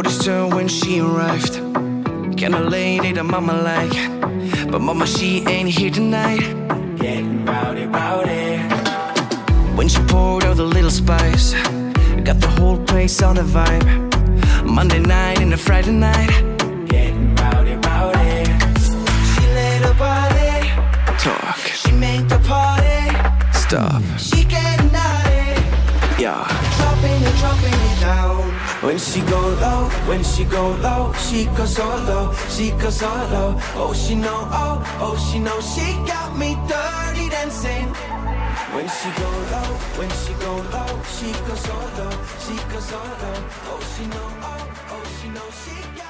noticed her when she arrived. Kinda lady that mama like, but mama, she ain't here tonight. Getting rowdy, rowdy. When she poured out the little spice, got the whole place on a vibe. Monday night and a Friday night. Getting rowdy, rowdy. She let her body talk. She make the party stop. She getting naughty, yeah. Dropping it down. When she go low, when she go low, she goes so low, she goes so low. Oh, she know, oh, she know, she got me dirty dancing. When she go low, when she go low, she goes so low, she goes so low. Oh, she know, oh, she know, she got